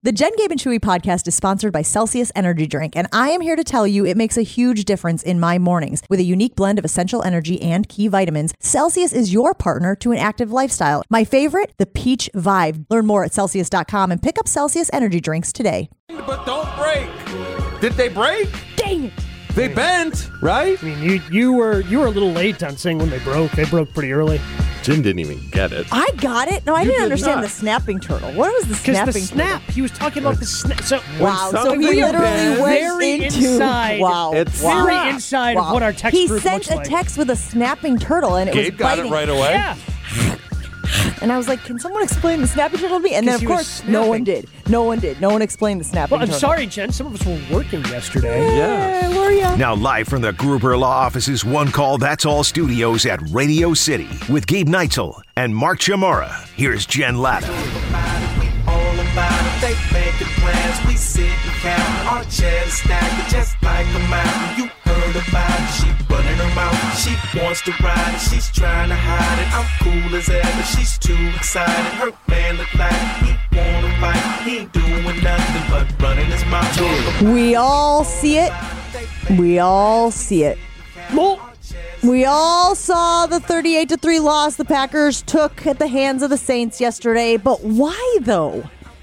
The Jen, Gabe, and Chewy podcast is sponsored by Celsius Energy Drink, and I am here to tell you it makes a huge difference in my mornings. With a unique blend of essential energy and key vitamins, Celsius is your partner to an active lifestyle. My favorite, the Peach Vibe. Learn more at Celsius.com and pick up Celsius Energy Drinks today. But don't break. Did they break? Dang it. They bent, right? I mean, you were a little late on saying when they broke. They broke pretty early. Jim didn't even get it. I got it. No, I didn't understand the snapping turtle. What was the snapping Because the snap, he was talking about the snap. So, wow, so something we like literally that. went Very into inside. wow, It's very inside of what our text he group sent looks like. a text with a snapping turtle, and it Gabe was got biting. it right away. Yeah. And I was like, can someone explain the snapping turtle to me? And then, of Because course, he was no one did. No one did. No one explained the snapping Well, I'm turtle. sorry, Jen. Some of us were working yesterday. Yeah. Were ya? Now live from the Gruber Law Office's One Call That's All studios at Radio City with Gabe Neitzel and Mark Chamara. Here's Jen Latta. All about it, they making plans. We sit and count. Our chairs stacked just like a mountain. You heard about it. She running her mouth. She wants to ride it. She's trying to hide it. I'm cool as ever. She's too excited. Her man look like he wanna fight. He ain't doing nothing but running his mouth. We all see it. We all see it. Well, We all saw the 38-3 loss the Packers took at the hands of the Saints yesterday, but why though?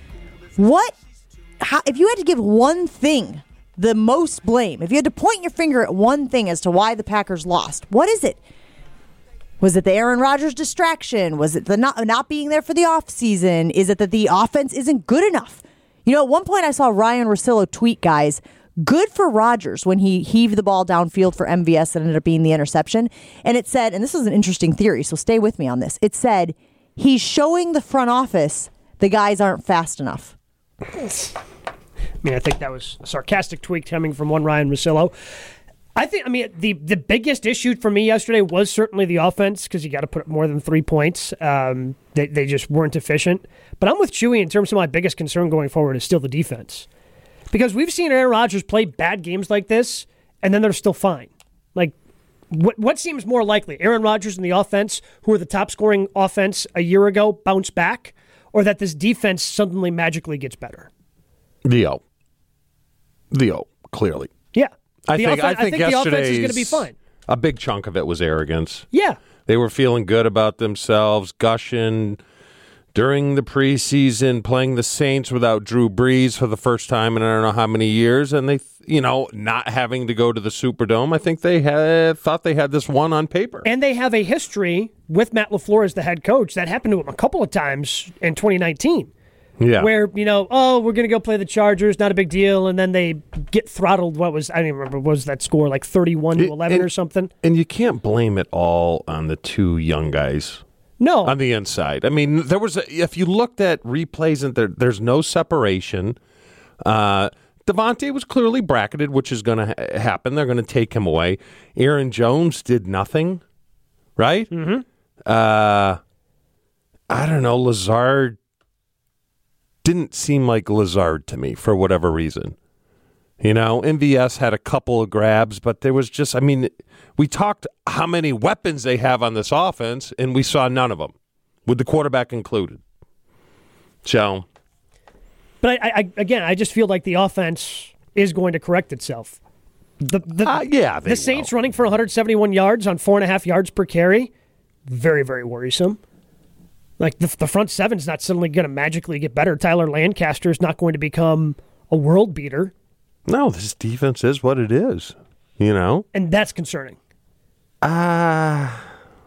If you had to give one thing the most blame, if you had to point your finger at one thing as to why the Packers lost, what is it? Was it the Aaron Rodgers distraction? Was it the not being there for the offseason? Is it that the offense isn't good enough? You know, at one point I saw Ryan Russillo tweet, guys, good for Rodgers when he heaved the ball downfield for MVS that ended up being the interception. And it said, and this is an interesting theory, so stay with me on this. It said, he's showing the front office the guys aren't fast enough. I think that was a sarcastic tweet coming from one Ryan Russillo. The biggest issue for me yesterday was certainly the offense because you got to put up more than 3 points. They just weren't efficient. But I'm with Chewy in terms of my biggest concern going forward is still the defense. Because we've seen Aaron Rodgers play bad games like this, and then they're still fine. Like, what seems more likely? Aaron Rodgers and the offense, who were the top-scoring offense a year ago, bounce back? Or that this defense suddenly magically gets better? The O, clearly. Yeah. I think the offense is yesterday's going to be fine. A big chunk of it was arrogance. Yeah. They were feeling good about themselves, gushing during the preseason, playing the Saints without Drew Brees for the first time in I don't know how many years, and they, not having to go to the Superdome. I think they thought they had this one on paper. And they have a history with Matt LaFleur as the head coach. That happened to him a couple of times in 2019. Yeah. Where, we're going to go play the Chargers, not a big deal, and then they get throttled. I don't even remember, was that score like 31-11 or something? And you can't blame it all on the two young guys. No. On the inside. I mean, if you looked at replays, and there's no separation. Devontae was clearly bracketed, which is going to happen. They're going to take him away. Aaron Jones did nothing, right? Mm-hmm. I don't know. Lazard didn't seem like Lazard to me for whatever reason. MVS had a couple of grabs, but there was just, we talked how many weapons they have on this offense, and we saw none of them, with the quarterback included. So. But I just feel like the offense is going to correct itself. The Saints running for 171 yards on 4.5 yards per carry, very, very worrisome. Like, the front seven's not suddenly going to magically get better. Tyler Lancaster's not going to become a world beater. No, this defense is what it is, And that's concerning. Yeah.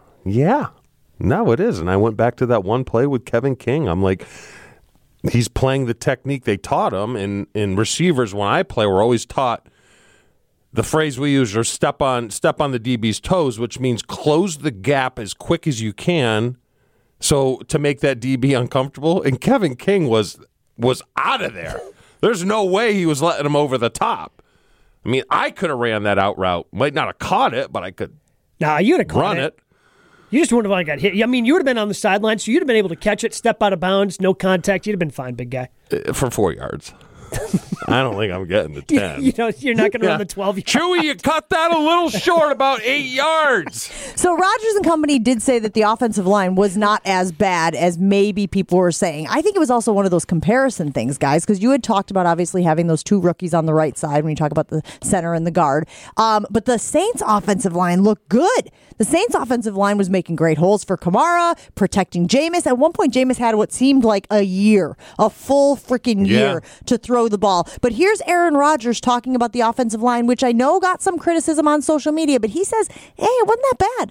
No, it is. And I went back to that one play with Kevin King. I'm like, he's playing the technique they taught him. And receivers, when I play, we're always taught the phrase we use are step on the DB's toes, which means close the gap as quick as you can. So to make that DB uncomfortable, and Kevin King was out of there. There's no way he was letting him over the top. I could have ran that out route. Might not have caught it, but I could. Nah, you'd have run it. You just wouldn't have got hit. You would have been on the sideline, so you'd have been able to catch it, step out of bounds, no contact. You'd have been fine, big guy. For 4 yards. I don't think I'm getting to 10. You're not going to run the 12 yards. Chewy, you cut that a little short, about 8 yards. So Rodgers and company did say that the offensive line was not as bad as maybe people were saying. I think it was also one of those comparison things, guys, because you had talked about obviously having those two rookies on the right side when you talk about the center and the guard. But the Saints offensive line looked good. The Saints offensive line was making great holes for Kamara, protecting Jameis. At one point, Jameis had what seemed like a full freaking year to throw the ball. But here's Aaron Rodgers talking about the offensive line, which I know got some criticism on social media, but he says, hey, it wasn't that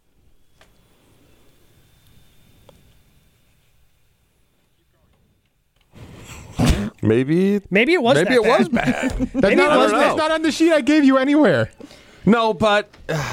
bad. Maybe it was bad. That's not on the sheet I gave you anywhere. No, but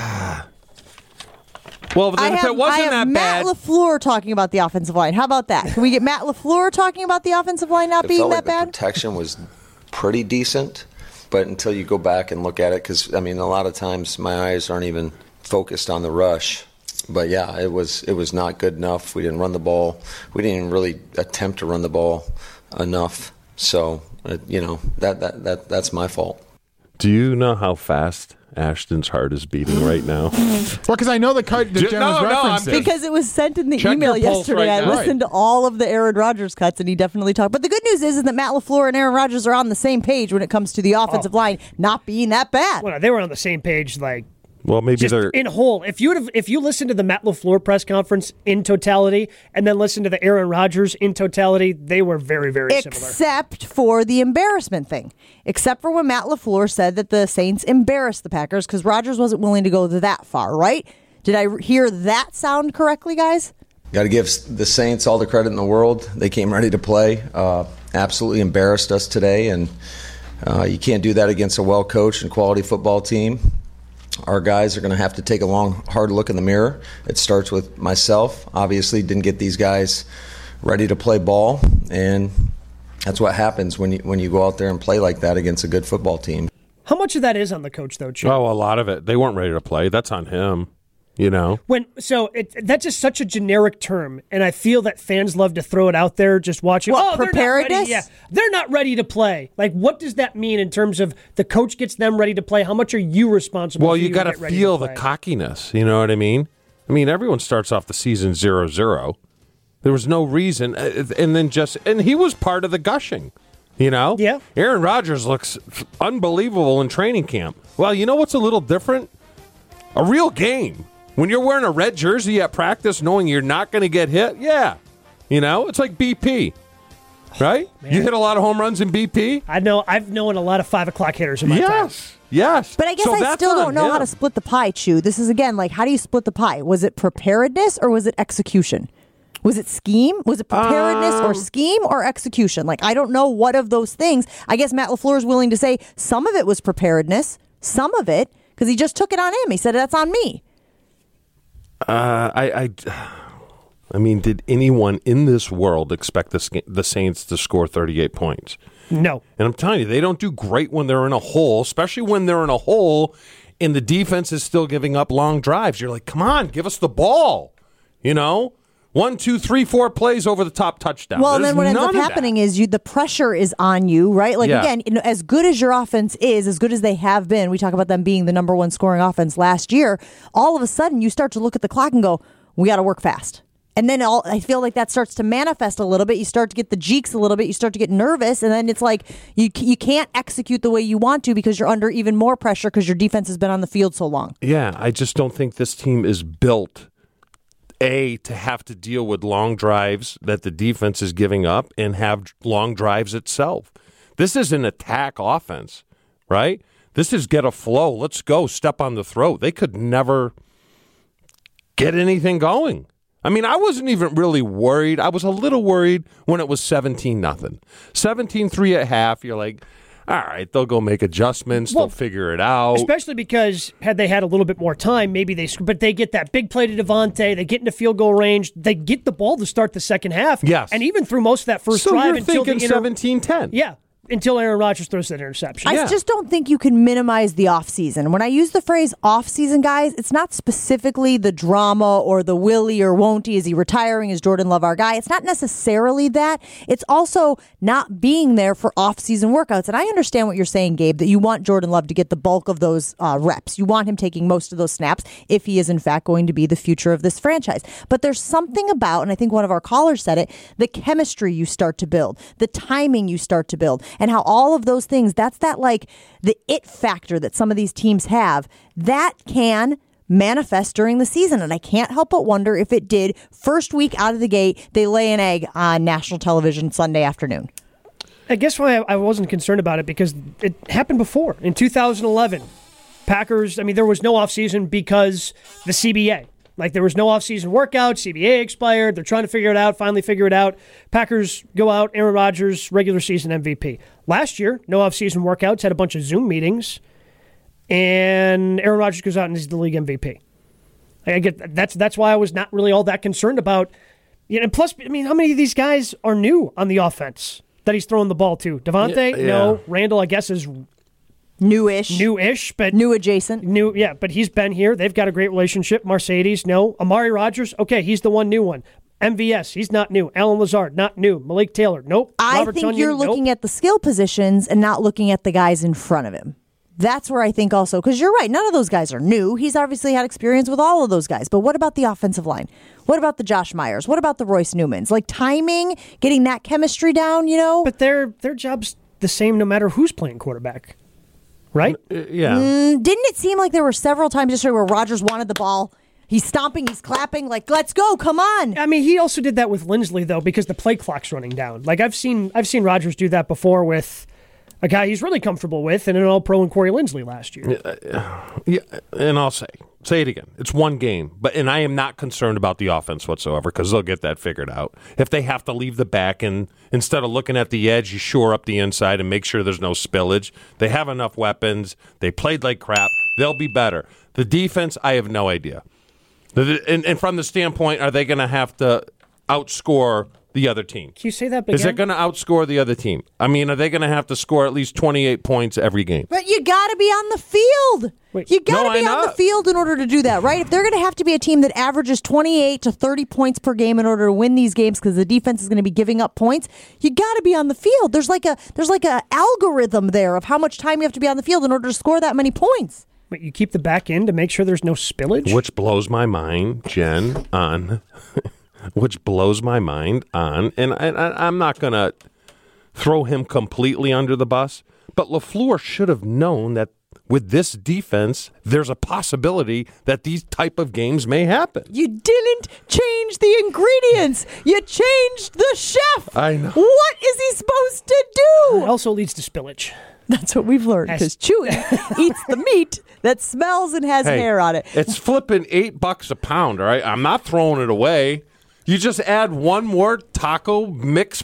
well, then if it wasn't that Matt bad, LaFleur talking about the offensive line. How about that? Can we get Matt LaFleur talking about the offensive line not being that bad? The protection was pretty decent, but until you go back and look at it, because I mean, a lot of times my eyes aren't even focused on the rush. But yeah, it was not good enough. We didn't run the ball. We didn't even really attempt to run the ball enough. So that's my fault. Do you know how fast Ashton's heart is beating right now? Well, because I know the cut that Jen was referencing. Because it was sent in the email yesterday. I listened to all of the Aaron Rodgers cuts, and he definitely talked. But the good news is that Matt LaFleur and Aaron Rodgers are on the same page when it comes to the offensive line not being that bad. Well, they were on the same page, like. Well, maybe just they're in whole. If you listen to the Matt LaFleur press conference in totality, and then listen to the Aaron Rodgers in totality, they were very, very similar. Except for the embarrassment thing. Except for when Matt LaFleur said that the Saints embarrassed the Packers because Rodgers wasn't willing to go that far, right? Did I hear that sound correctly, guys? Got to give the Saints all the credit in the world. They came ready to play. Absolutely embarrassed us today, and you can't do that against a well-coached and quality football team. Our guys are going to have to take a long, hard look in the mirror. It starts with myself. Obviously, didn't get these guys ready to play ball, and that's what happens when you go out there and play like that against a good football team. How much of that is on the coach, though, Chip? Oh, a lot of it. They weren't ready to play. That's on him. That's just such a generic term, and I feel that fans love to throw it out there just watching. Preparedness? They're not ready to play. Like, what does that mean in terms of the coach gets them ready to play? How much are you responsible? Well, you got to feel the cockiness. You know what I mean? Everyone starts off the season 0-0. There was no reason, and he was part of the gushing. Yeah. Aaron Rodgers looks unbelievable in training camp. Well, you know what's a little different? A real game. When you're wearing a red jersey at practice knowing you're not going to get hit, it's like BP, right? You hit a lot of home runs in BP? I know. I've known a lot of 5 o'clock hitters in my time. Yes. But I guess I still don't know how to split the pie, Chew. This is, again, like, how do you split the pie? Was it preparedness or was it execution? Was it scheme? Was it preparedness or scheme or execution? Like, I don't know what of those things. I guess Matt LaFleur is willing to say some of it was preparedness, some of it, because he just took it on him. He said, that's on me. Did anyone in this world expect the Saints to score 38 points? No. And I'm telling you, they don't do great when they're in a hole, especially when they're in a hole and the defense is still giving up long drives. You're like, come on, give us the ball. 1, 2, 3, 4 plays over the top touchdown. Well, and then what ends up happening is the pressure is on you, right? Like, again, as good as your offense is, as good as they have been, we talk about them being the number one scoring offense last year, all of a sudden you start to look at the clock and go, we got to work fast. And then I feel like that starts to manifest a little bit. You start to get the jeeks a little bit. You start to get nervous. And then it's like you can't execute the way you want to because you're under even more pressure because your defense has been on the field so long. Yeah, I just don't think this team is built to have to deal with long drives that the defense is giving up and have long drives itself. This is an attack offense, right? This is get a flow. Let's go. Step on the throat. They could never get anything going. I wasn't even really worried. I was a little worried when it was 17-0. 17-3 at half. You're like, all right, they'll go make adjustments. They'll figure it out. Especially because had they had a little bit more time, maybe but they get that big play to Devontae. They get into field goal range. They get the ball to start the second half. Yes. And even through most of that first so drive you're until thinking 17-10. Yeah. until Aaron Rodgers throws that interception. I just don't think you can minimize the offseason. When I use the phrase offseason, guys, it's not specifically the drama or the will he or won't he. Is he retiring? Is Jordan Love our guy? It's not necessarily that. It's also not being there for offseason workouts. And I understand what you're saying, Gabe, that you want Jordan Love to get the bulk of those reps. You want him taking most of those snaps if he is, in fact, going to be the future of this franchise. But there's something about, and I think one of our callers said it, the chemistry you start to build, the timing you start to build, and how all of those things, that's that like the it factor that some of these teams have, that can manifest during the season. And I can't help but wonder if it did first week out of the gate, they lay an egg on national television Sunday afternoon. I guess why I wasn't concerned about it, because it happened before. In 2011, Packers, there was no offseason because the CBA. Like, there was no offseason workout, CBA expired, they're trying to figure it out, finally figure it out. Packers go out, Aaron Rodgers, regular season MVP. Last year, no offseason workouts, had a bunch of Zoom meetings, and Aaron Rodgers goes out and he's the league MVP. I get that's why I was not really all that concerned about. And plus, how many of these guys are new on the offense that he's throwing the ball to? Devontae? Yeah. No. Randall, I guess, is Newish, but new adjacent. But he's been here. They've got a great relationship. Mercedes, no. Amari Rodgers, okay, he's the one new one. MVS, he's not new. Alan Lazard, not new. Malik Taylor, nope. I Robert think Tonyan, you're looking at the skill positions and not looking at the guys in front of him. That's where I think also, because you're right, none of those guys are new. He's obviously had experience with all of those guys. But what about the offensive line? What about the Josh Myers? What about the Royce Newmans? Like timing, getting that chemistry down, But their job's the same no matter who's playing quarterback. Right? Yeah. Didn't it seem like there were several times yesterday where Rodgers wanted the ball? He's stomping, he's clapping, like, let's go, come on. He also did that with Lindsley, though, because the play clock's running down. Like, I've seen Rodgers do that before with a guy he's really comfortable with, and an All-Pro in Corey Lindsley last year. Yeah, and I'll say it again. It's one game, and I am not concerned about the offense whatsoever, because they'll get that figured out. If they have to leave the back, and instead of looking at the edge, you shore up the inside and make sure there's no spillage. They have enough weapons. They played like crap. They'll be better. The defense, I have no idea. And from the standpoint, are they going to have to outscore the other team? Can you say that again? Is it going to outscore the other team? Are they going to have to score at least 28 points every game? But you got to be on the field. You got to be on the field in order to do that, right? If they're going to have to be a team that averages 28 to 30 points per game in order to win these games because the defense is going to be giving up points, you got to be on the field. There's like a algorithm there of how much time you have to be on the field in order to score that many points. But you keep the back end to make sure there's no spillage? Which blows my mind, Jen, on... and I'm not going to throw him completely under the bus, but LaFleur should have known that with this defense, there's a possibility that these type of games may happen. You didn't change the ingredients. You changed the chef. I know. What is he supposed to do? It also leads to spillage. That's what we've learned, because Chewy eats the meat that smells and has hair on it. It's flipping $8 a pound, all right? I'm not throwing it away. You just add one more taco mix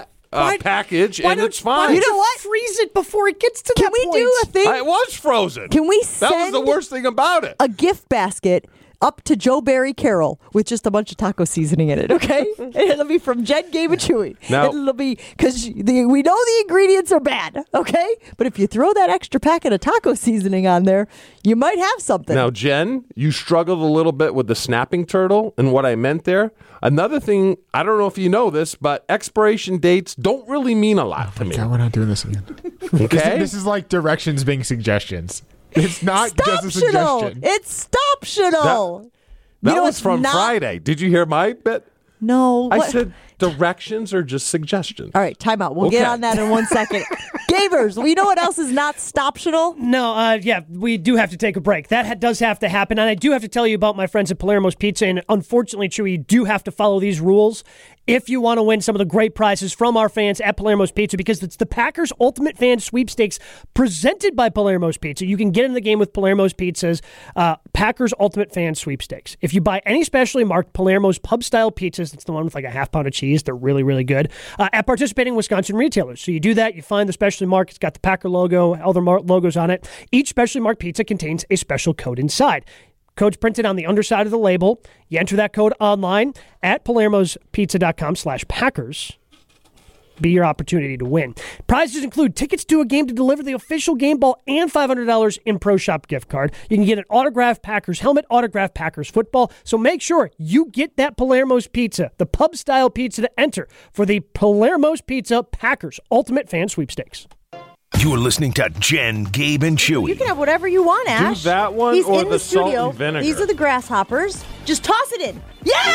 package, and it's fine. You know what? Freeze it before it gets to that point. Can we do a thing? It was frozen. Can we send That was the worst thing about it. A gift basket up to Joe Barry Carroll with just a bunch of taco seasoning in it, okay? And it'll be from Jen, Gabe, and Chewy. Now, it'll be, because we know the ingredients are bad, okay? But if you throw that extra packet of taco seasoning on there, you might have something. Now, Jen, you struggled a little bit with the snapping turtle and what I meant there. Another thing, I don't know if you know this, but expiration dates don't really mean a lot to me. God, we're not doing this again. Okay? This is like directions being suggestions. It's not just a suggestion. It's stoptional. That was from Friday. Did you hear my bit? No. I said directions are just suggestions. All right, time out. We'll get on that in 1 second. Gavers, we know what else is not stoptional? No, we do have to take a break. That does have to happen. And I do have to tell you about my friends at Palermo's Pizza. And unfortunately, Chewy, you do have to follow these rules if you want to win some of the great prizes from our fans at Palermo's Pizza, because it's the Packers Ultimate Fan Sweepstakes presented by Palermo's Pizza. You can get in the game with Palermo's Pizza's Packers Ultimate Fan Sweepstakes. If you buy any specially marked Palermo's pub-style pizzas, it's the one with like a half pound of cheese. They're really, really good. At participating Wisconsin retailers. So you do that, you find the specially marked, it's got the Packer logo, other logos on it. Each specially marked pizza contains a special code inside. Code's printed on the underside of the label. You enter that code online at palermospizza.com/Packers. be your opportunity to win. Prizes include tickets to a game to deliver the official game ball and $500 in Pro Shop gift card. You can get an autographed Packers helmet, autographed Packers football. So make sure you get that Palermo's Pizza, the pub-style pizza, to enter for the Palermo's Pizza Packers Ultimate Fan Sweepstakes. You're listening to Jen, Gabe, and Chewy. You can have whatever you want, Ash. Do that one He's or in the salt studio. and vinegar? These are the grasshoppers. Just toss it in.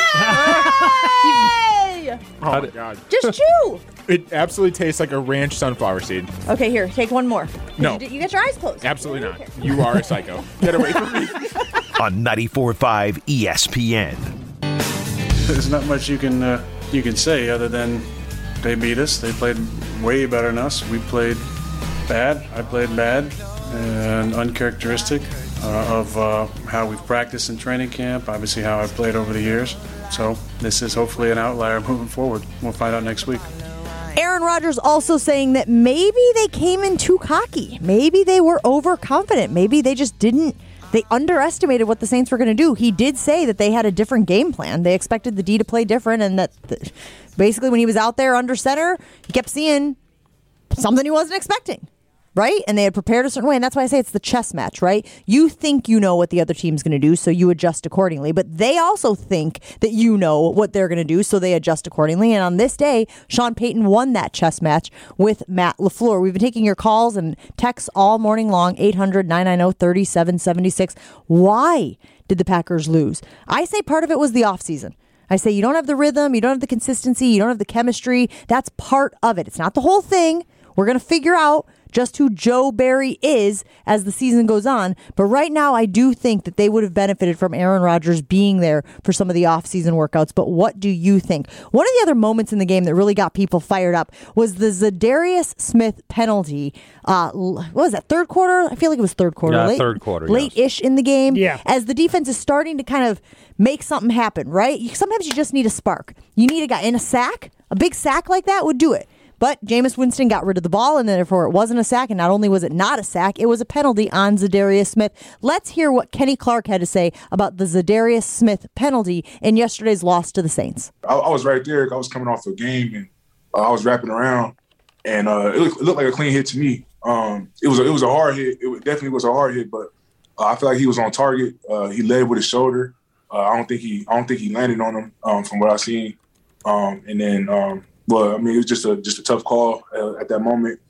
Yay! Oh, my God. Just chew. It absolutely tastes like a ranch sunflower seed. Okay, here, take one more. No. You got your eyes closed. Absolutely I don't not. care. You are a psycho. Get away from me. On 94.5 ESPN. There's not much you can say other than they beat us. They played way better than us. We played bad. I played bad and uncharacteristic of how we've practiced in training camp, obviously how I've played over the years. So this is hopefully an outlier moving forward. We'll find out next week. Aaron Rodgers also saying that maybe they came in too cocky. Maybe they were overconfident. Maybe they just they underestimated what the Saints were going to do. He did say that they had a different game plan. They expected the D to play different, and that basically when he was out there under center, he kept seeing something he wasn't expecting. Right? And they had prepared a certain way. And that's why I say it's the chess match, right? You think you know what the other team's going to do, so you adjust accordingly. But they also think that you know what they're going to do, so they adjust accordingly. And on this day, Sean Payton won that chess match with Matt LaFleur. We've been taking your calls and texts all morning long, 800-990-3776. Why did the Packers lose? I say part of it was the offseason. I say you don't have the rhythm, you don't have the consistency, you don't have the chemistry. That's part of it. It's not the whole thing. We're going to figure out just who Joe Barry is as the season goes on. But right now, I do think that they would have benefited from Aaron Rodgers being there for some of the off-season workouts. But what do you think? One of the other moments in the game that really got people fired up was the Zadarius Smith penalty. What was that, third quarter? I feel like it was third quarter. Yeah, third quarter, yes. Late-ish in the game. Yeah. As the defense is starting to kind of make something happen, right? Sometimes you just need a spark. You need a guy in a sack. A big sack like that would do it. But Jameis Winston got rid of the ball, and therefore it wasn't a sack. And not only was it not a sack, it was a penalty on Zadarius Smith. Let's hear what Kenny Clark had to say about the Zadarius Smith penalty in yesterday's loss to the Saints. I was right there. I was coming off a game, and I was wrapping around, and it looked like a clean hit to me. It was a hard hit. It definitely was a hard hit, but I feel like he was on target. He led with his shoulder. I don't think he landed on him from what I seen. And then. But I mean, it was just a tough call at that moment.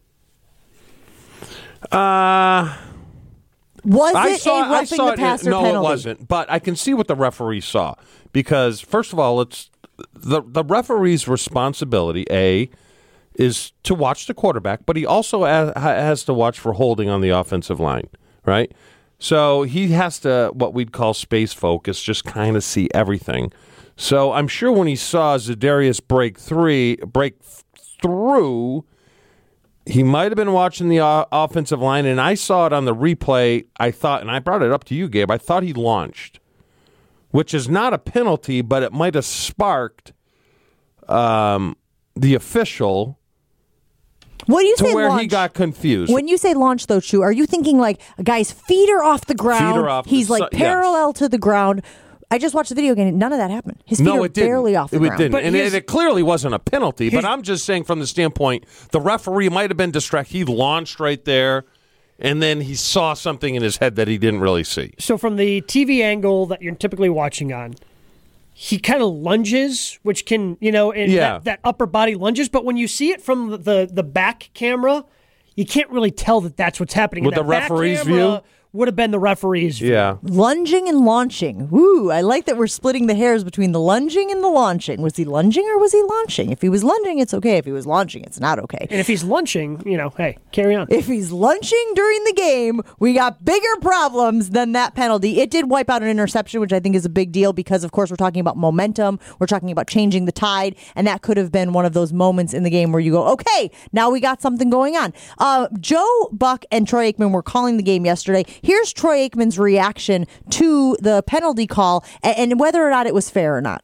Was it a roughing the passer penalty? No, it wasn't. But I can see what the referee saw because, first of all, it's the referee's responsibility. Is to watch the quarterback, but he also has to watch for holding on the offensive line, right? So he has to what we'd call space focus, just kind of see everything. So I'm sure when he saw Zadarius break through, he might have been watching the offensive line, and I saw it on the replay. I thought, and I brought it up to you, Gabe, I thought he launched, which is not a penalty, but it might have sparked the official What do you say where launch? he got confused. When you say launch, though, Chu, are you thinking like a guy's feet are off the ground? Feet are off He's like yes. parallel to the ground. I just watched the video again. None of that happened. His feet are barely off the ground. It didn't. But And it clearly wasn't a penalty. But his- I'm just saying from the standpoint, the referee might have been distracted. He launched right there, and then he saw something in his head that he didn't really see. So from the TV angle that you're typically watching on, he kind of lunges, which can, that upper body lunges. But when you see it from the back camera, you can't really tell that that's what's happening. With And the that back referee's camera view? would have been the referee's view. Yeah. Lunging and launching. Woo, I like that we're splitting the hairs between the lunging and the launching. Was he lunging or was he launching? If he was lunging, it's okay. If he was launching, it's not okay. And if he's lunching, hey, carry on. If he's lunching during the game, we got bigger problems than that penalty. It did wipe out an interception, which I think is a big deal because, of course, we're talking about momentum. We're talking about changing the tide, and that could have been one of those moments in the game where you go, okay, now we got something going on. Joe Buck and Troy Aikman were calling the game yesterday. Here's Troy Aikman's reaction to the penalty call and whether or not it was fair or not.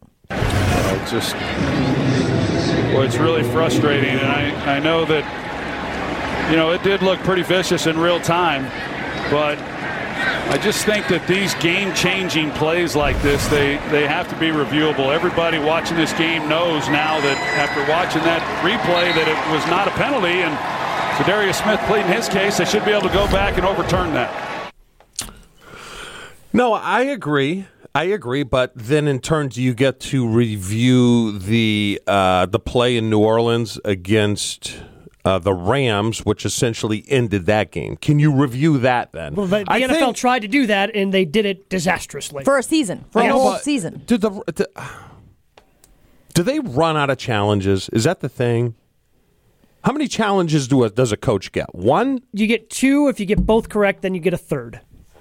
It's really frustrating, and I know that, it did look pretty vicious in real time, but I just think that these game-changing plays like this, they have to be reviewable. Everybody watching this game knows now that after watching that replay that it was not a penalty, and Zadarius Smith pleading his case, they should be able to go back and overturn that. No, I agree. But then in turn, do you get to review the play in New Orleans against the Rams, which essentially ended that game? Can you review that then? Well, the NFL tried to do that, and they did it disastrously. For a season. For a whole season. Do they run out of challenges? Is that the thing? How many challenges does a coach get? One? You get 2. If you get both correct, then you get a third.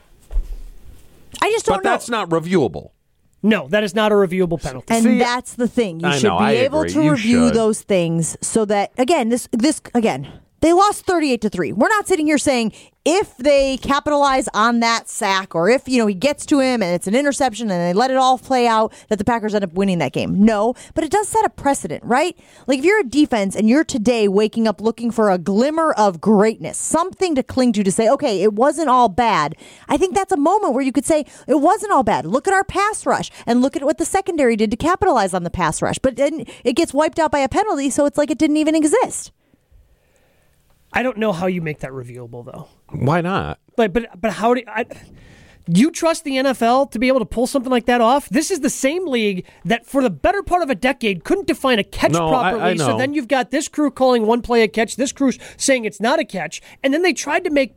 I just don't know. But that's not reviewable. No, that is not a reviewable penalty. And that's the thing. You should be able to review those things so that, again, they lost 38-3. We're not sitting here saying if they capitalize on that sack or if, he gets to him and it's an interception and they let it all play out, that the Packers end up winning that game. No, but it does set a precedent, right? Like if you're a defense and you're today waking up looking for a glimmer of greatness, something to cling to say, okay, it wasn't all bad. I think that's a moment where you could say it wasn't all bad. Look at our pass rush and look at what the secondary did to capitalize on the pass rush. But then it gets wiped out by a penalty, so it's like it didn't even exist. I don't know how you make that reviewable, though. Why not? But how do you trust the NFL to be able to pull something like that off? This is the same league that for the better part of a decade couldn't define a catch properly. I know. So then you've got this crew calling one play a catch, this crew saying it's not a catch, and then they tried to make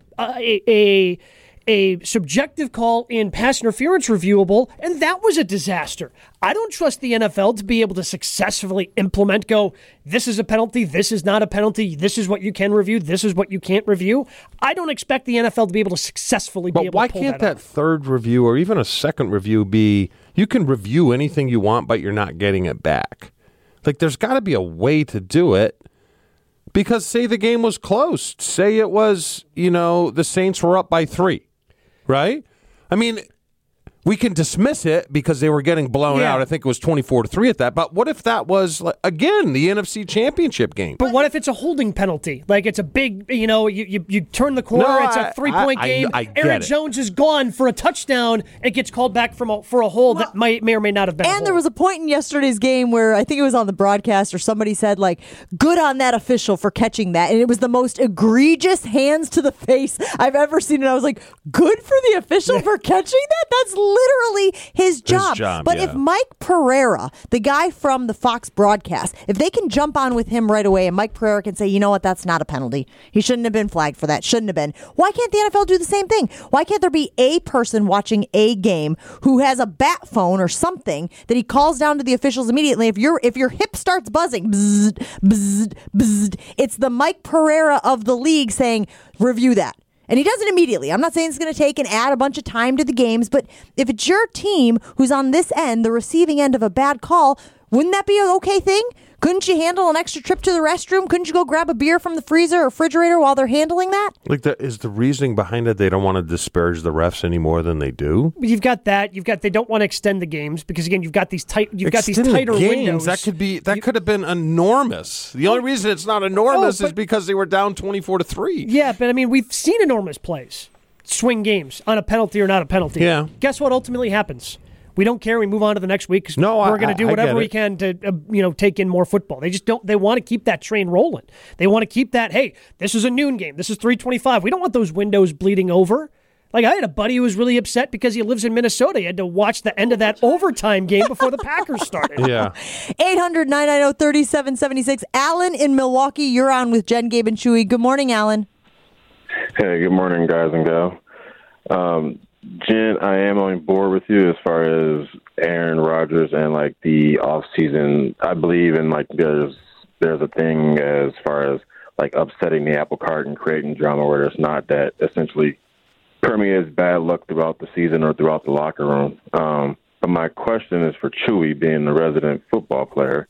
a subjective call in pass interference reviewable, and that was a disaster. I don't trust the NFL to be able to successfully implement, this is a penalty, this is not a penalty, this is what you can review, this is what you can't review. I don't expect the NFL to be able to successfully be able to pull that off. But why can't that third review or even a second review be, you can review anything you want, but you're not getting it back? Like, there's got to be a way to do it. Because say the game was close. Say it was, the Saints were up by 3. Right? I mean, we can dismiss it because they were getting blown out. I think it was 24-3 at that. But what if that was, again, the NFC Championship game? But what if it's a holding penalty? Like it's a big, you turn the corner, it's a 3-point game. Aaron Jones is gone for a touchdown. It gets called back for a hold that may or may not have been. And there was a point in yesterday's game where I think it was on the broadcast or somebody said, good on that official for catching that. And it was the most egregious hands to the face I've ever seen. And I was like, good for the official for catching that? That's literally his job. But if Mike Pereira, the guy from the Fox broadcast, if they can jump on with him right away and Mike Pereira can say, you know what, that's not a penalty. He shouldn't have been flagged for that. Shouldn't have been. Why can't the NFL do the same thing? Why can't there be a person watching a game who has a bat phone or something that he calls down to the officials immediately? If your hip starts buzzing, bzzz, bzzz, bzzz, it's the Mike Pereira of the league saying, review that. And he does it immediately. I'm not saying it's going to take and add a bunch of time to the games, but if it's your team who's on this end, the receiving end of a bad call, wouldn't that be an okay thing? Couldn't you handle an extra trip to the restroom? Couldn't you go grab a beer from the freezer or refrigerator while they're handling that? Is the reasoning behind it they don't want to disparage the refs any more than they do? You've got that. They don't want to extend the games because again, you've got these tighter windows. That could have been enormous. The only reason it's not enormous is because they were down 24-3. Yeah, but I mean, we've seen enormous plays, swing games on a penalty or not a penalty. Yeah. Guess what ultimately happens? We don't care. We move on to the next week because we're going to do whatever we can to take in more football. They just don't. They want to keep that train rolling. They want to keep that. Hey, this is a noon game. This is 3:25. We don't want those windows bleeding over. Like I had a buddy who was really upset because he lives in Minnesota. He had to watch the end of that overtime game before the Packers started. Yeah. 800-990-3776. Alan in Milwaukee. You're on with Jen, Gabe, and Chewy. Good morning, Alan. Hey, good morning, guys and gal. Jen, I am on board with you as far as Aaron Rodgers and the off season. I believe in there's a thing as far as upsetting the apple cart and creating drama where there's not, that essentially permeates bad luck throughout the season or throughout the locker room. But my question is for Chewy, being the resident football player.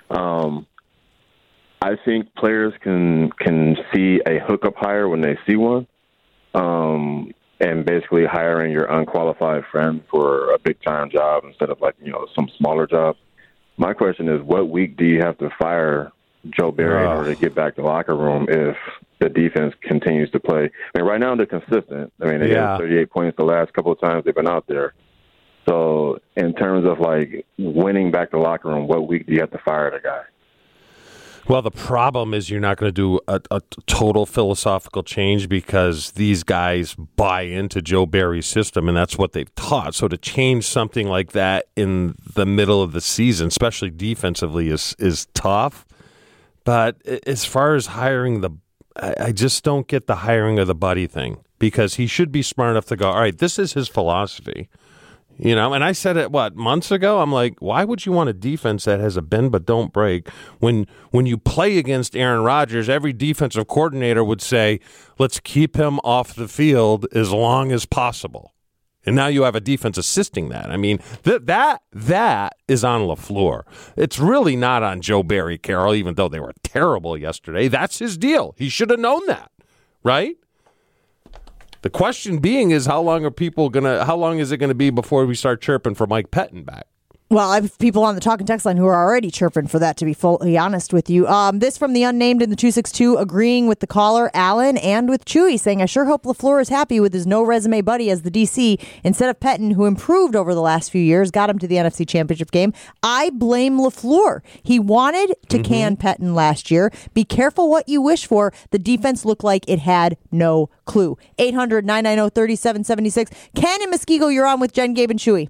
I think players can see a hookup hire when they see one. And basically hiring your unqualified friend for a big-time job instead of, some smaller job. My question is, what week do you have to fire Joe Barry in order to get back to the locker room if the defense continues to play. I mean, right now they're consistent. I mean, they got 38 points the last couple of times they've been out there. So in terms of like winning back the locker room, what week do you have to fire the guy? Well, the problem is you're not going to do a total philosophical change because these guys buy into Joe Barry's system, and that's what they've taught. So to change something like that in the middle of the season, especially defensively, is tough. But as far as hiring I just don't get the hiring of the Buddy thing because he should be smart enough to go, all right, this is his philosophy. You know, and I said it, months ago? I'm like, why would you want a defense that has a bend but don't break? When you play against Aaron Rodgers, every defensive coordinator would say, let's keep him off the field as long as possible. And now you have a defense assisting that. I mean, that is on LaFleur. It's really not on Joe Barry Carroll, even though they were terrible yesterday. That's his deal. He should have known that, right? The question being is how long is it going to be before we start chirping for Mike Pettin back? Well, I have people on the talk and text line who are already chirping for that, to be fully honest with you. This from the unnamed in the 262, agreeing with the caller, Alan, and with Chewy, saying, I sure hope LaFleur is happy with his no-resume buddy as the DC instead of Pettin, who improved over the last few years, got him to the NFC Championship game. I blame LaFleur. He wanted to can Pettin last year. Be careful what you wish for. The defense looked like it had no clue. 800-990-3776. Ken and Muskego, you're on with Jen, Gabe, and Chewy.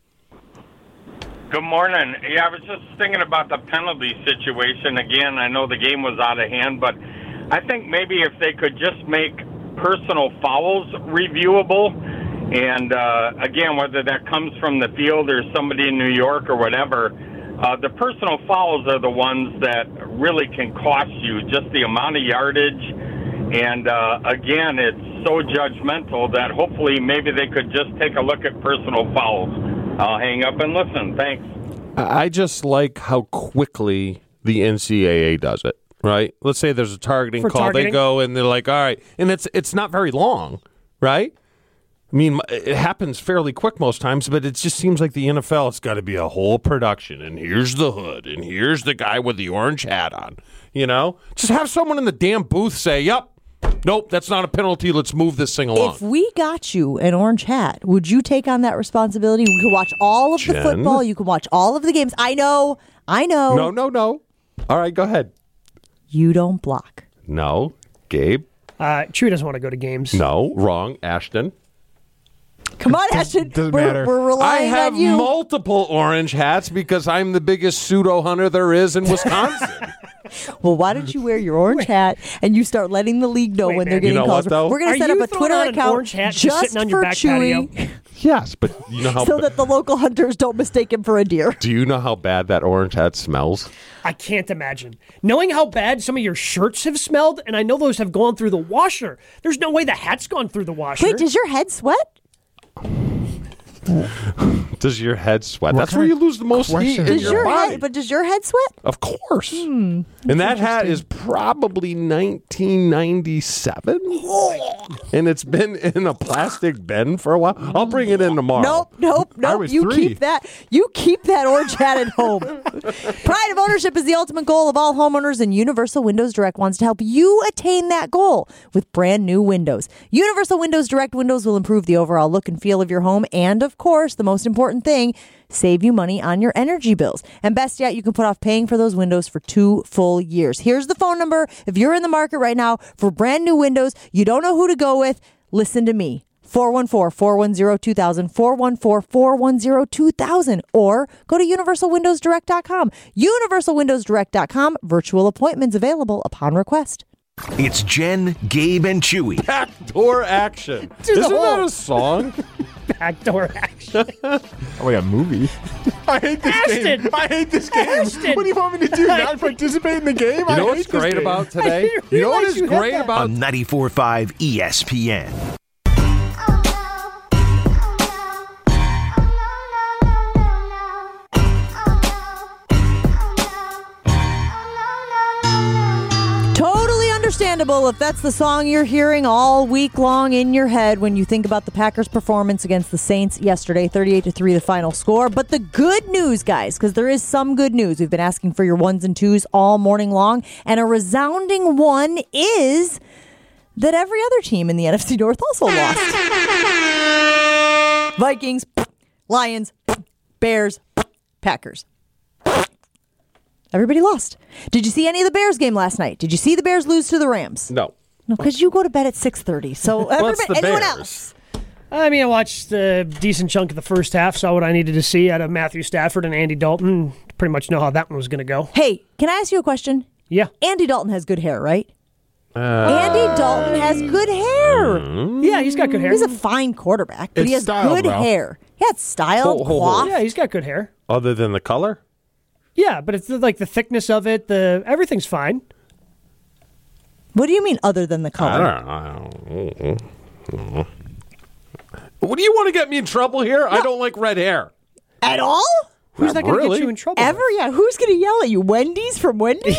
Good morning. Yeah, I was just thinking about the penalty situation. Again, I know the game was out of hand, but I think maybe if they could just make personal fouls reviewable, and again, whether that comes from the field or somebody in New York or whatever, the personal fouls are the ones that really can cost you, just the amount of yardage. And again, it's so judgmental that hopefully maybe they could just take a look at personal fouls. I'll hang up and listen. Thanks. I just like how quickly the NCAA does it, right? Let's say there's a targeting call. They go and they're like, all right. And it's not very long, right? I mean, it happens fairly quick most times, but it just seems like the NFL, it's got to be a whole production. And here's the hood. And here's the guy with the orange hat on. You know? Just have someone in the damn booth say, yep. Nope, that's not a penalty. Let's move this thing along. If we got you an orange hat, would you take on that responsibility? We could watch all of the football. You can watch all of the games. I know. No. All right, go ahead. You don't block. No. Gabe? Chewy doesn't want to go to games. No, wrong. Ashton? Come on, Ashton. Doesn't matter. We're relying on you. I have multiple orange hats because I'm the biggest pseudo hunter there is in Wisconsin. Well, why don't you wear your orange hat and you start letting the league know when they're getting calls? We're going to set up a Twitter account just for Chewy. Yes, but you know how so that the local hunters don't mistake him for a deer. Do you know how bad that orange hat smells? I can't imagine. Knowing how bad some of your shirts have smelled, and I know those have gone through the washer. There's no way the hat's gone through the washer. Wait, does your head sweat? Does your head sweat? That's where you lose the most heat in your body. But does your head sweat? Of course. And that hat is probably 1997. And it's been in a plastic bin for a while. I'll bring it in tomorrow. Nope. You keep that orange hat at home. Pride of ownership is the ultimate goal of all homeowners, and Universal Windows Direct wants to help you attain that goal with brand new windows. Universal Windows Direct windows will improve the overall look and feel of your home, and of course, the most important thing, save you money on your energy bills. And best yet, you can put off paying for those windows for 2 full years. Here's the phone number. If you're in the market right now for brand new windows, you don't know who to go with, listen to me. 414-410-2000, 414-410-2000, or go to universalwindowsdirect.com. Universalwindowsdirect.com. Virtual appointments available upon request. It's Jen, Gabe, and Chewy. Backdoor action. Isn't that a song? Backdoor action. Oh, wait, a movie? I hate this game. Ashton. What do you want me to do? Not participate in the game? You know what's great about today? You know what is great about on 94.5 ESPN. Understandable if that's the song you're hearing all week long in your head when you think about the Packers' performance against the Saints yesterday, 38-3 the final score. But the good news, guys, because there is some good news. We've been asking for your ones and twos all morning long, and a resounding one is that every other team in the NFC North also lost. Vikings, Lions, Bears, Packers. Everybody lost. Did you see any of the Bears game last night? Did you see the Bears lose to the Rams? No. No, because you go to bed at 6:30. So anyone else? I mean, I watched a decent chunk of the first half, saw what I needed to see out of Matthew Stafford and Andy Dalton. Pretty much know how that one was going to go. Hey, can I ask you a question? Yeah. Andy Dalton has good hair, right? Andy Dalton has good hair. Yeah, he's got good hair. He's a fine quarterback, but It's he has styled good well. hair. Yeah, it's styled, coiffed. Yeah, he's got good hair. Other than the color? Yeah, but it's like the thickness of it, everything's fine. What do you mean other than the color? I don't know. What do you want to get me in trouble here? I don't like red hair. At all? Who's Not that going to really. get you in trouble? Ever? Yeah, who's going to yell at you? Wendy's from Wendy's?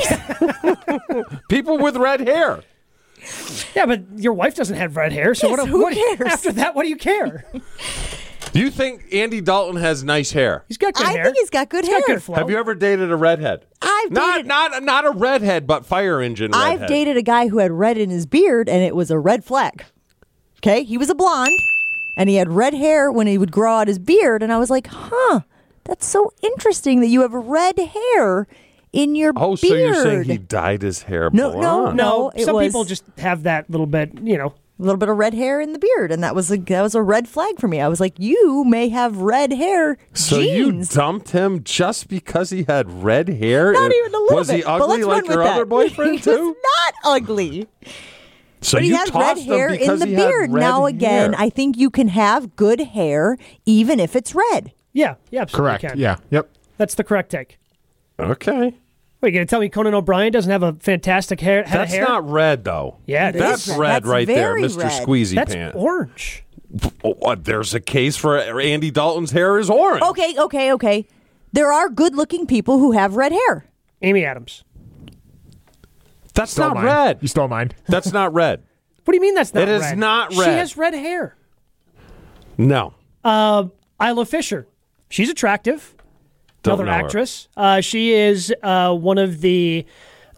People with red hair. Yeah, but your wife doesn't have red hair, so Yes, who cares? After that, what do you care? Do you think Andy Dalton has nice hair? He's got good I hair. think he's got good hair. Got good flow. Have you ever dated a redhead? I've dated, Not a redhead, but fire engine redhead. I've dated a guy who had red in his beard, and it was a red flag. Okay? He was a blonde, and he had red hair when he would grow out his beard, and I was like, huh, that's so interesting that you have red hair in your beard. Oh, so you're saying he dyed his hair blonde? No, it some was people just have that little bit, a little bit of red hair in the beard, and that was a red flag for me. I was like, you may have red hair. So genes. you dumped him just because he had red hair? Not even a little Was bit. he but ugly let's like run your with other that. boyfriend He too? was not ugly. So But he you has red tossed hair him in because the he had beard. red Now again, hair. I think you can have good hair even if it's red. Yeah, absolutely Correct. can. Yeah. Yep. That's the correct take. Okay. Wait, you going to tell me Conan O'Brien doesn't have a fantastic head That's of hair? not red, though. Yeah, it That's is. red That's right there, very Mr. red. Squeezy That's Pants. orange. There's a case for Andy Dalton's hair is orange. Okay. There are good-looking people who have red hair. Amy Adams. That's Stole not mine. red. You stole mine. That's not red. What do you mean that's not It red? is not She red. has red hair. No. Isla Fisher. She's attractive. Don't Another know her. actress. She is one of the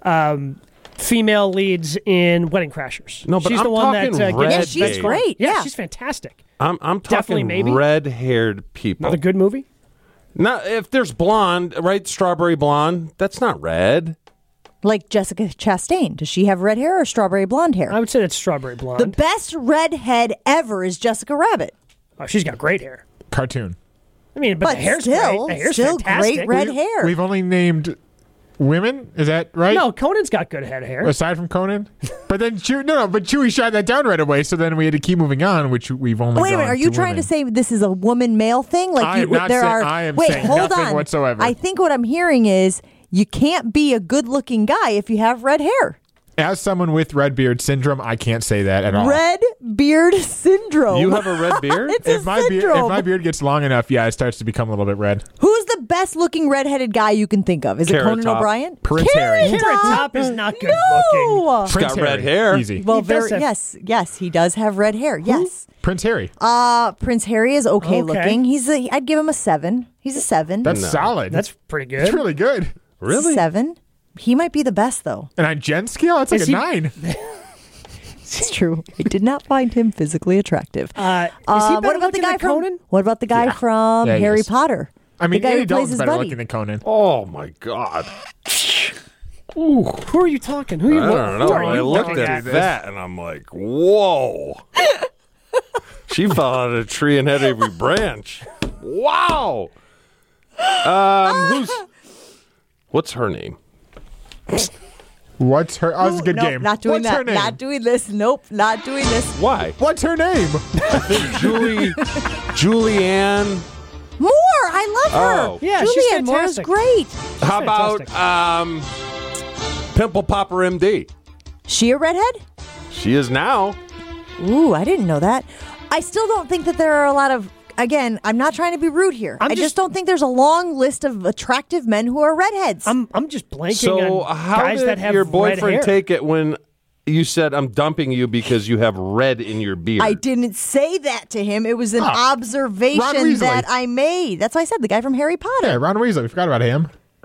female leads in Wedding Crashers. No, but she's I'm the one that talking red Yeah, gets she's hair. great. Yeah, Yeah. she's fantastic. I'm Definitely, talking maybe. red-haired people. Another good movie. Now, if there's blonde, right? Strawberry blonde. That's not red. Like Jessica Chastain. Does she have red hair or strawberry blonde hair? I would say that's strawberry blonde. The best redhead ever is Jessica Rabbit. Oh, she's got great hair. Cartoon. I mean, but the hair's still, great. The hair's still fantastic. great red hair. We've only named women. Is that right? No, Conan's got good head hair. Aside from Conan, but then but Chewie shot that down right away. So then we had to keep moving on, which we've only. Wait a minute, gone are you to trying women. to say this is a woman-male thing? Like I am not there saying- are. I am wait, saying hold nothing on. whatsoever. I think what I'm hearing is you can't be a good-looking guy if you have red hair. As someone with red beard syndrome, I can't say that at all. Red beard syndrome. You have a red beard? It's If a my syndrome. beard gets long enough, yeah, it starts to become a little bit red. Who's the best-looking redheaded guy you can think of? Is it Carrot Conan Top. O'Brien? Prince Harry. Carrot Top is not good looking. No. He's got Prince red Harry. hair. Easy. Well, He does very have- yes, he does have red hair. Yes. Prince Harry. Prince Harry is okay Okay. looking. I'd give him a 7. He's a 7. That's solid. That's pretty good. It's really good. Really? 7. He might be the best though. And on Jen's scale, it's like Is a he- 9. It's true. I did not find him physically attractive. Is he what better about the looking guy than from Conan? What about the guy Yeah. from Yeah, he Harry is. Potter? I mean, the guy Andy who plays Dalton's his better buddy. looking than Conan. Oh, my God. Who are you talking? Who are you? I don't know. Who are I you looked looking at that and I'm like, whoa. She fell out of a tree and had every branch. Wow. What's her name? What's her? Oh, it's a good Nope, game. Not doing What's that. her name? Not doing this. Nope. Not doing this. Why? What's her name? Julianne. Moore. I love her. Oh. Yeah, she's Julianne Moore is fantastic. great. How about Pimple Popper MD? She a redhead? She is now. Ooh, I didn't know that. I still don't think that there are a lot of. Again, I'm not trying to be rude here. I just don't think there's a long list of attractive men who are redheads. I'm just blanking So on how guys did that have your red boyfriend hair. take it when you said, I'm dumping you because you have red in your beard? I didn't say that to him. It was an Ron observation Weasley. that I made. That's why I said the guy from Harry Potter. Yeah, Ron Weasley. We forgot about him.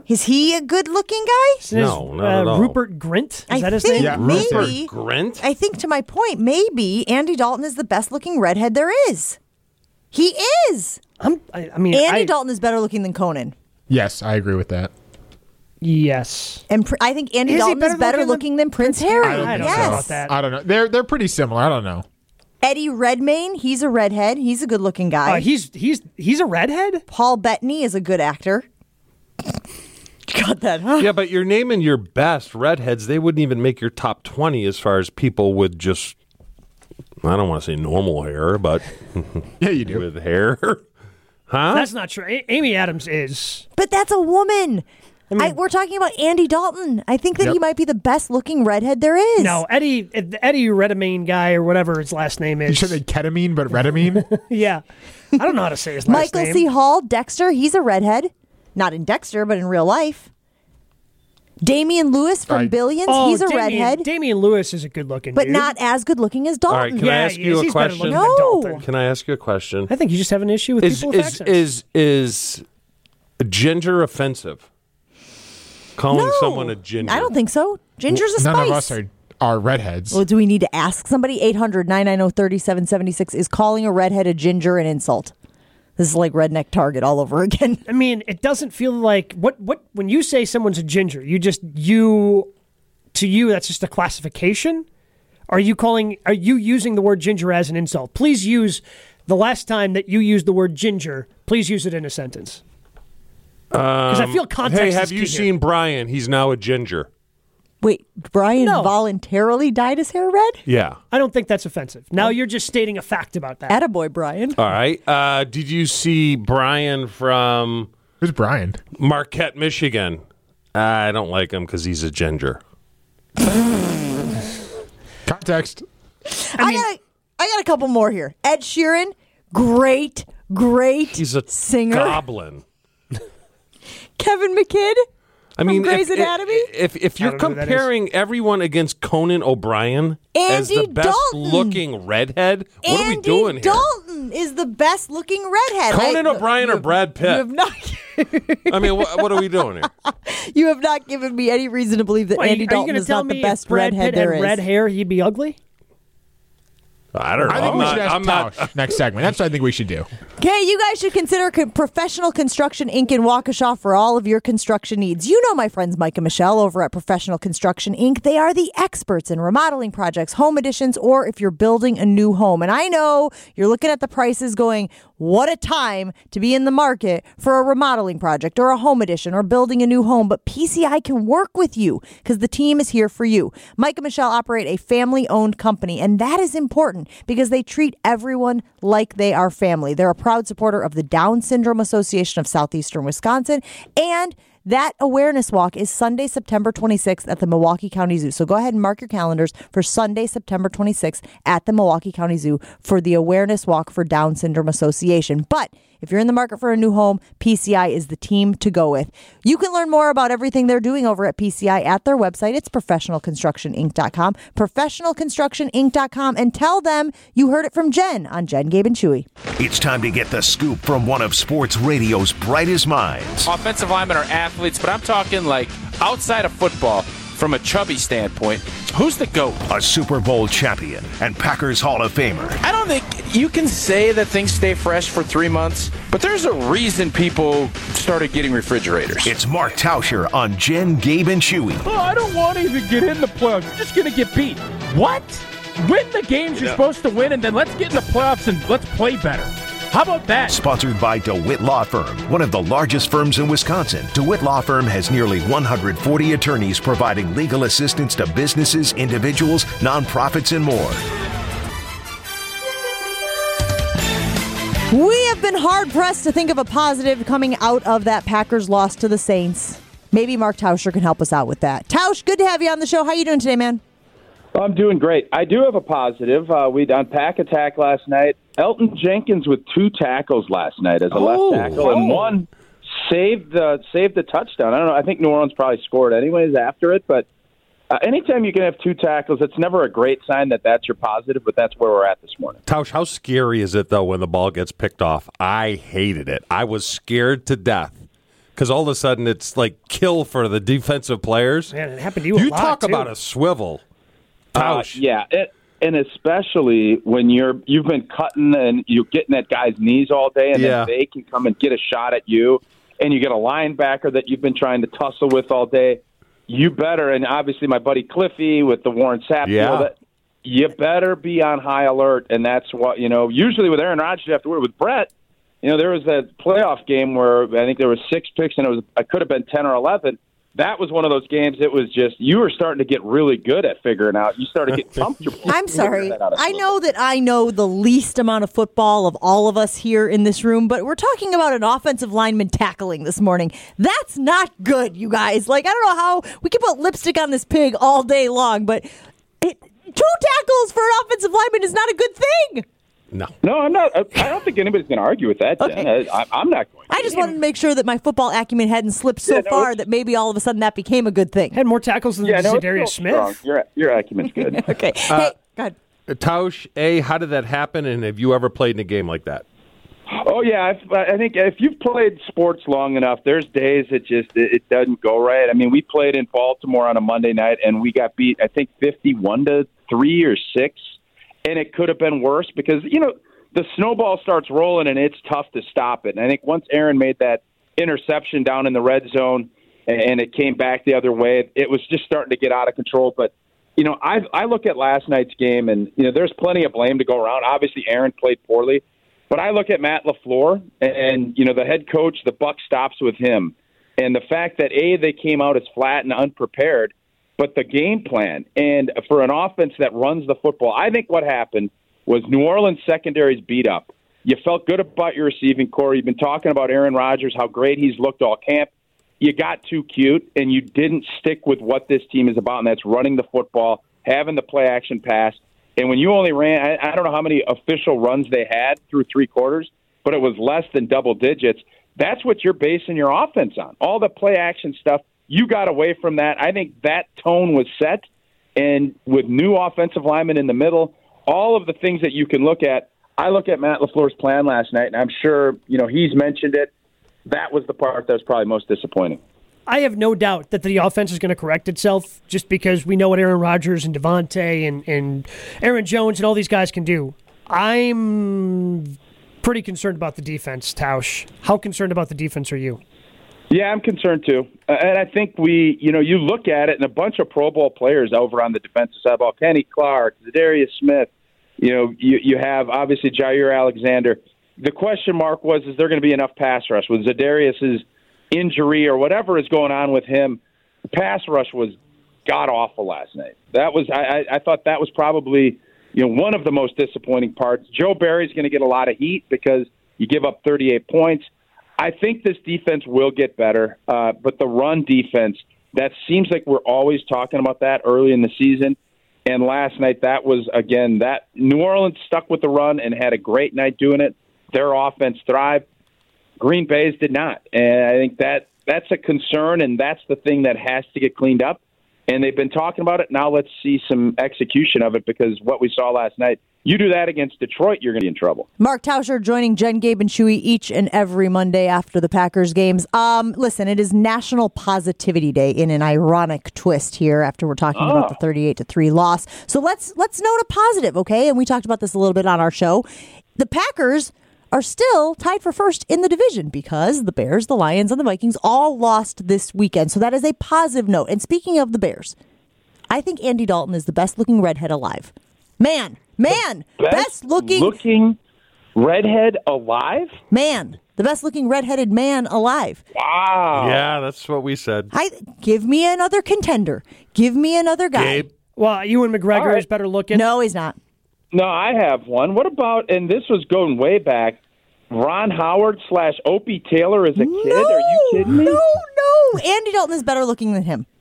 Is he a good-looking guy? No, not at all. Rupert Grint? Is that his think name? Yeah, maybe. Rupert Grint? I think to my point, maybe Andy Dalton is the best-looking redhead there is. He is. Andy Dalton is better looking than Conan. Yes, I agree with that. Yes. And I think Andy Dalton is better looking than Prince Harry. I don't know about that. I don't know. They're pretty similar. I don't know. Eddie Redmayne, he's a redhead. He's a good-looking guy. He's a redhead? Paul Bettany is a good actor. Got that, huh? Yeah, but you're naming your best redheads. They wouldn't even make your top 20 as far as people with just, I don't want to say normal hair, but yeah, you do. With hair. Huh? That's not true. Amy Adams is. But that's a woman. We're talking about Andy Dalton. I think that he might be the best-looking redhead there is. No, Eddie Redmayne guy or whatever his last name is. You should say ketamine, but redamine? Yeah. I don't know how to say his last name. Michael C. Hall, Dexter, he's a redhead. Not in Dexter, but in real life. Damian Lewis from Billions, he's a redhead. Damian Lewis is a good-looking but dude. not as good-looking as Dalton. All right, can I ask you a question? No. Can I ask you a question? I think you just have an issue with people with accents. Is ginger offensive? Calling someone a ginger? I don't think so. Ginger's a spice. None of us are redheads. Well, do we need to ask somebody? 800-990-3776. Is calling a redhead a ginger an insult? This is like Redneck Target all over again. I mean, it doesn't feel like what when you say someone's a ginger, to you that's just a classification? Are you using the word ginger as an insult? Please use the last time that you used the word ginger, please use it in a sentence. Because I feel context Hey, is have key you seen Brian? He's now a ginger. Wait, Brian voluntarily dyed his hair red? Yeah. I don't think that's offensive. Now you're just stating a fact about that. Attaboy, Brian. All right. Did you see Brian from... Who's Brian? Marquette, Michigan. I don't like him because he's a ginger. Context. I got a couple more here. Ed Sheeran, great He's a singer. goblin. Kevin McKidd. I mean, Grey's Anatomy? If you're comparing everyone against Conan O'Brien as the best-looking redhead, what are we doing here? Dalton is the best-looking redhead. Conan O'Brien or Brad Pitt? You have not. I mean, what are we doing here? You have not given me any reason to believe that Andy Dalton is not the best redhead there is. Red hair, he'd be ugly. I don't know. I think we should ask Tausch next segment. That's what I think we should do. Okay, you guys should consider Professional Construction Inc. in Waukesha for all of your construction needs. You know my friends Mike and Michelle over at Professional Construction Inc. They are the experts in remodeling projects, home additions, or if you're building a new home. And I know you're looking at the prices going, what a time to be in the market for a remodeling project or a home addition or building a new home. But PCI can work with you because the team is here for you. Mike and Michelle operate a family-owned company, and that is important because they treat everyone like they are family. They're a proud supporter of the Down Syndrome Association of Southeastern Wisconsin, and that awareness walk is Sunday, September 26th at the Milwaukee County Zoo. So go ahead and mark your calendars for Sunday, September 26th at the Milwaukee County Zoo for the awareness walk for Down Syndrome Association. But if you're in the market for a new home, PCI is the team to go with. You can learn more about everything they're doing over at PCI at their website. It's professionalconstructioninc.com, professionalconstructioninc.com, and tell them you heard it from Jen on Jen, Gabe, and Chewy. It's time to get the scoop from one of sports radio's brightest minds. Offensive linemen are athletes, but I'm talking like outside of football. From a chubby standpoint, who's the GOAT? A Super Bowl champion and Packers Hall of Famer. I don't think you can say that things stay fresh for 3 months, but there's a reason people started getting refrigerators. It's Mark Tauscher on Jen, Gabe, and Chewy. Oh, I don't want to even get in the playoffs. You're just going to get beat. What? Win the games you're supposed to win, and then let's get in the playoffs and let's play better. How about that? Sponsored by DeWitt Law Firm, one of the largest firms in Wisconsin. DeWitt Law Firm has nearly 140 attorneys providing legal assistance to businesses, individuals, nonprofits, and more. We have been hard-pressed to think of a positive coming out of that Packers loss to the Saints. Maybe Mark Tauscher can help us out with that. Tausch, good to have you on the show. How you doing today, man? I'm doing great. I do have a positive. We done Pack Attack last night. Elton Jenkins with 2 tackles last night as a left tackle, and one saved the touchdown. I don't know. I think New Orleans probably scored anyways after it, but anytime you can have 2 tackles, it's never a great sign that that's your positive, but that's where we're at this morning. Tausch, how scary is it, though, when the ball gets picked off? I hated it. I was scared to death because all of a sudden it's like kill for the defensive players. Man, it happened to you a lot, talk too. about a swivel. Ouch. Yeah, and especially when you've been cutting and you're getting at guys' knees all day, and then they can come and get a shot at you, and you get a linebacker that you've been trying to tussle with all day. You better, and obviously my buddy Cliffy with the Warren Sapp deal, that you better be on high alert, and that's what, usually with Aaron Rodgers you have to worry. With Brett, there was that playoff game where I think there was 6 picks, and it could have been 10 or 11. That was one of those games. It was just you were starting to get really good at figuring out. You started getting comfortable. I'm sorry. I know that I know the least amount of football of all of us here in this room, but we're talking about an offensive lineman tackling this morning. That's not good, you guys. I don't know how we can put lipstick on this pig all day long, but 2 tackles for an offensive lineman is not a good thing. No, I'm not. I don't think anybody's going to argue with that. Okay. I'm not going to. I just wanted to make sure that my football acumen hadn't slipped so far that maybe all of a sudden that became a good thing. Had more tackles than Zadarius Smith. Your acumen's good. Okay. Hey, go ahead. Tausch, how did that happen, and have you ever played in a game like that? Oh, yeah. I think if you've played sports long enough, there's days it doesn't go right. I mean, we played in Baltimore on a Monday night, and we got beat, I think, 51-3 or 6. And it could have been worse because, the snowball starts rolling and it's tough to stop it. And I think once Aaron made that interception down in the red zone and it came back the other way, it was just starting to get out of control. But, I look at last night's game and, there's plenty of blame to go around. Obviously, Aaron played poorly. But I look at Matt LaFleur and the head coach, the buck stops with him. And the fact that, they came out as flat and unprepared, but the game plan, and for an offense that runs the football, I think what happened was New Orleans secondary's beat up. You felt good about your receiving core. You've been talking about Aaron Rodgers, how great he's looked all camp. You got too cute, and you didn't stick with what this team is about, and that's running the football, having the play-action pass. And when you only ran, I don't know how many official runs they had through 3 quarters, but it was less than double digits. That's what you're basing your offense on, all the play-action stuff. You got away from that. I think that tone was set, and with new offensive linemen in the middle, all of the things that you can look at, I look at Matt LaFleur's plan last night, and I'm sure he's mentioned it. That was the part that was probably most disappointing. I have no doubt that the offense is going to correct itself just because we know what Aaron Rodgers and Devontae and Aaron Jones and all these guys can do. I'm pretty concerned about the defense, Tausch. How concerned about the defense are you? Yeah, I'm concerned too. And I think you look at it, and a bunch of Pro Bowl players over on the defensive side of the ball, Kenny Clark, Zadarius Smith, you have obviously Jair Alexander. The question mark was, is there going to be enough pass rush? With Zadarius's injury or whatever is going on with him, the pass rush was god-awful last night. That was I thought that was probably one of the most disappointing parts. Joe Barry's going to get a lot of heat because you give up 38 points. I think this defense will get better, but the run defense, that seems like we're always talking about that early in the season. And last night, that was, again, that New Orleans stuck with the run and had a great night doing it. Their offense thrived. Green Bay's did not. And I think that's a concern, and that's the thing that has to get cleaned up. And they've been talking about it. Now let's see some execution of it, because what we saw last night, you do that against Detroit, you're going to be in trouble. Mark Tauscher joining Jen, Gabe, and Chewy each and every Monday after the Packers games. Listen, it is National Positivity Day in an ironic twist here after we're talking about the 38-3 loss. So let's note a positive, okay? And we talked about this a little bit on our show. The Packers are still tied for first in the division because the Bears, the Lions, and the Vikings all lost this weekend. So that is a positive note. And speaking of the Bears, I think Andy Dalton is the best-looking redhead alive. Man, best-looking redhead alive? Man, the best-looking redheaded man alive. Wow. Yeah, that's what we said. Give me another contender. Give me another guy. Gabe? Well, Ewan McGregor is better looking. No, he's not. No, I have one. What about, and this was going way back, Ron Howard / Opie Taylor as a kid? Are you kidding me? No. Andy Dalton is better looking than him.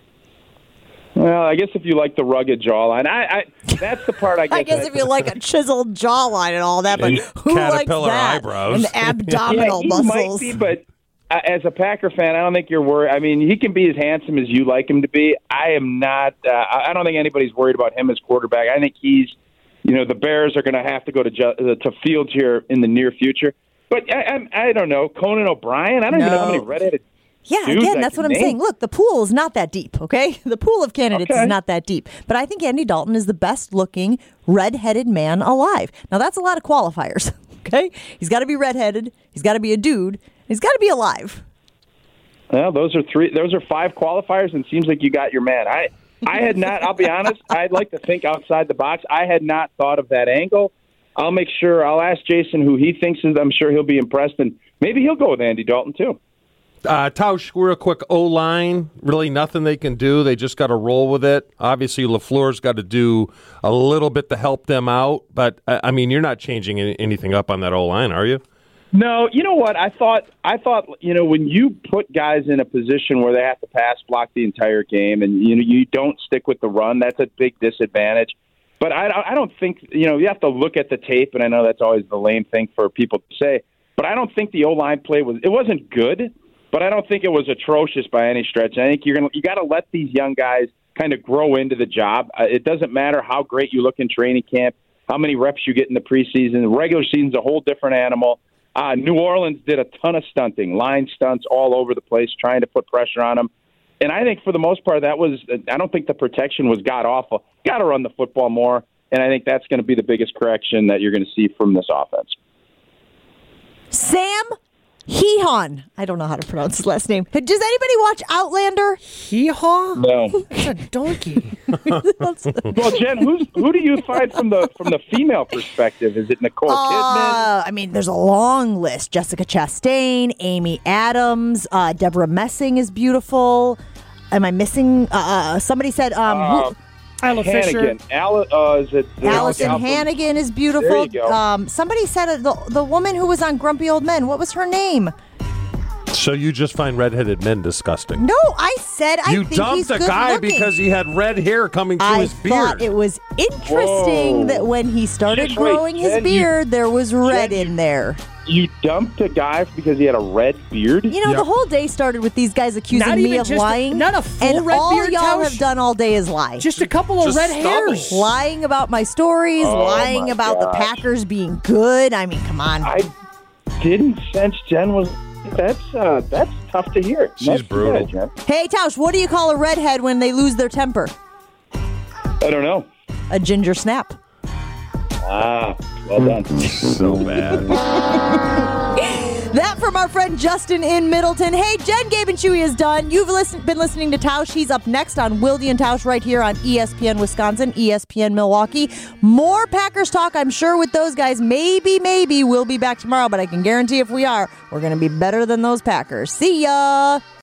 Well, I guess if you like the rugged jawline, that's the part I guess. I guess if you like a chiseled jawline and all that, but who likes that? Eyebrows. And abdominal muscles. Might be, but as a Packer fan, I don't think you're worried. I mean, he can be as handsome as you like him to be. I am not. I don't think anybody's worried about him as quarterback. I think he's. The Bears are going to have to go to Fields here in the near future. But I don't know. Conan O'Brien? I don't even know how many redheaded Yeah, dudes again, I that's can what I'm name. saying. Look, the pool is not that deep, okay? The pool of candidates is not that deep. But I think Andy Dalton is the best-looking red-headed man alive. Now, that's a lot of qualifiers, okay? He's got to be red-headed. He's got to be a dude. He's got to be alive. Well, those are 5 qualifiers, and it seems like you got your man. I had not, I'll be honest, I'd like to think outside the box. I had not thought of that angle. I'll ask Jason who he thinks is, I'm sure he'll be impressed, and maybe he'll go with Andy Dalton, too. Tausch, real quick, O-line, really nothing they can do. They just got to roll with it. Obviously, LaFleur's got to do a little bit to help them out. But, I mean, you're not changing anything up on that O-line, are you? No, you know what? I thought, when you put guys in a position where they have to pass block the entire game and, you don't stick with the run, that's a big disadvantage. But I don't think, you have to look at the tape, and I know that's always the lame thing for people to say. But I don't think the O-line play wasn't good. But I don't think it was atrocious by any stretch. I think you got to let these young guys kind of grow into the job. It doesn't matter how great you look in training camp, how many reps you get in the preseason. The regular season's a whole different animal. New Orleans did a ton of stunting, line stunts all over the place, trying to put pressure on them. And I think for the most part, I don't think the protection was god-awful. Got to run the football more, and I think that's going to be the biggest correction that you're going to see from this offense. Sam Heehan. I don't know how to pronounce his last name. Does anybody watch Outlander? Heehaw? No. It's a donkey. Well, Jen, who do you find from the female perspective? Is it Nicole Kidman? I mean, there's a long list. Jessica Chastain, Amy Adams, Deborah Messing is beautiful. Am I missing? Somebody said Isla Fisher. Allison Hannigan is beautiful. There you go. Somebody said the woman who was on Grumpy Old Men. What was her name? So you just find redheaded men disgusting? No, I said I think he's good You dumped a guy looking. because he had red hair coming through his beard. I thought it was interesting that when he started growing his beard, there was red in there. You dumped a guy because he had a red beard? The whole day started with these guys accusing me of lying. Not a full and red all beard, y'all Tausch? have done all day is lie. Just a couple of red hairs. Lying about my stories, lying about the Packers being good. I mean, come on. I didn't sense Jen was... That's tough to hear. She's brutal. Jen. Hey, Tausch, what do you call a redhead when they lose their temper? I don't know. A ginger snap. Well done. So bad. That from our friend Justin in Middleton. Hey, Jen, Gabe, and Chewy is done. You've been listening to Tausch. He's up next on Wilde and Tausch right here on ESPN Wisconsin, ESPN Milwaukee. More Packers talk, I'm sure, with those guys. Maybe we'll be back tomorrow, but I can guarantee if we are, we're going to be better than those Packers. See ya!